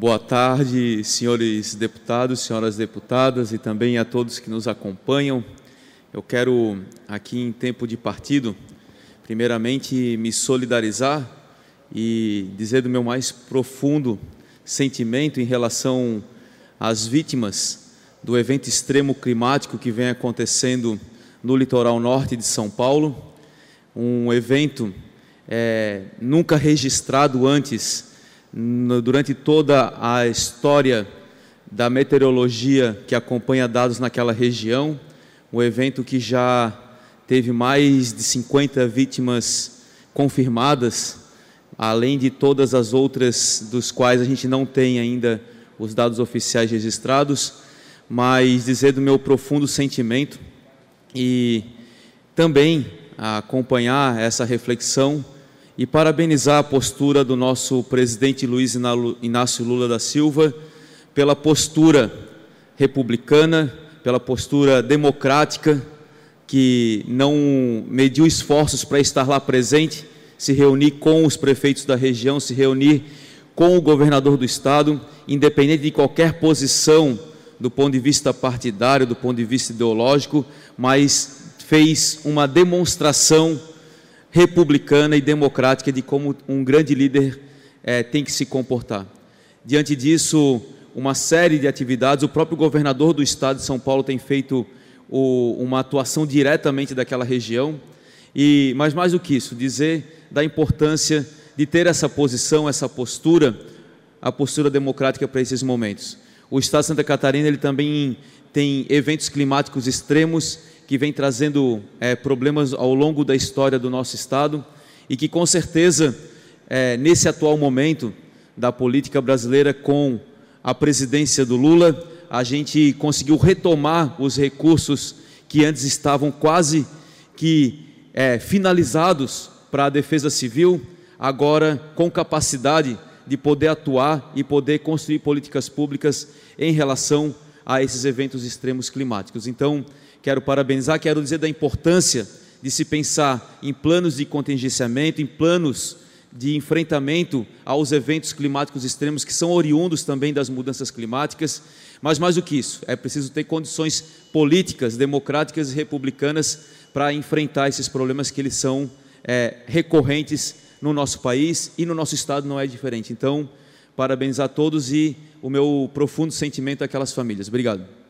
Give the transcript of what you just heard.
Boa tarde, senhores deputados, senhoras deputadas e também a todos que nos acompanham. Eu quero, aqui em tempo de partido, primeiramente me solidarizar e dizer do meu mais profundo sentimento em relação às vítimas do evento extremo climático que vem acontecendo no litoral norte de São Paulo, um evento nunca registrado antes durante toda a história da meteorologia que acompanha dados naquela região, um evento que já teve mais de 50 vítimas confirmadas, além de todas as outras dos quais a gente não tem ainda os dados oficiais registrados, mas dizer do meu profundo sentimento e também acompanhar essa reflexão e parabenizar a postura do nosso presidente Luiz Inácio Lula da Silva pela postura republicana, pela postura democrática, que não mediu esforços para estar lá presente, se reunir com os prefeitos da região, se reunir com o governador do estado, independente de qualquer posição do ponto de vista partidário, do ponto de vista ideológico, mas fez uma demonstração republicana e democrática de como um grande líder tem que se comportar. Diante disso, uma série de atividades, o próprio governador do estado de São Paulo tem feito uma atuação diretamente daquela região, mas mais do que isso, dizer da importância de ter essa posição, essa postura, a postura democrática para esses momentos. O estado de Santa Catarina ele também tem eventos climáticos extremos que vem trazendo problemas ao longo da história do nosso estado e que com certeza nesse atual momento da política brasileira com a presidência do Lula, a gente conseguiu retomar os recursos que antes estavam quase que finalizados para a defesa civil, agora com capacidade de poder atuar e poder construir políticas públicas em relação a esses eventos extremos climáticos. Então, quero parabenizar, quero dizer da importância de se pensar em planos de contingenciamento, em planos de enfrentamento aos eventos climáticos extremos que são oriundos também das mudanças climáticas, mas mais do que isso, é preciso ter condições políticas, democráticas e republicanas para enfrentar esses problemas que eles são recorrentes no nosso país e no nosso estado não é diferente. Então, parabenizar a todos e o meu profundo sentimento àquelas famílias. Obrigado.